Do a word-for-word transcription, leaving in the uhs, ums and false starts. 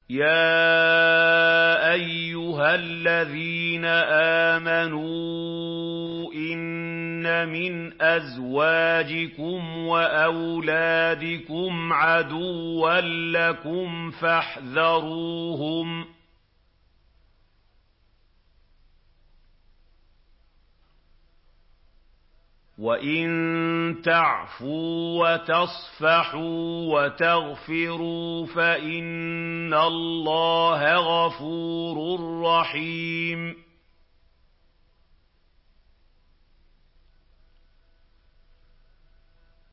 يَا أَيُّهَا الَّذِينَ آمَنُوا إِنَّ مِنْ أَزْوَاجِكُمْ وَأَوْلَادِكُمْ عَدُوًّا لَّكُمْ فَاحْذَرُوهُمْ ۚ وَإِن تَعْفُوا وَتَصْفَحُوا وَتَغْفِرُوا فَإِنَّ اللَّهَ غَفُورٌ رَّحِيمٌ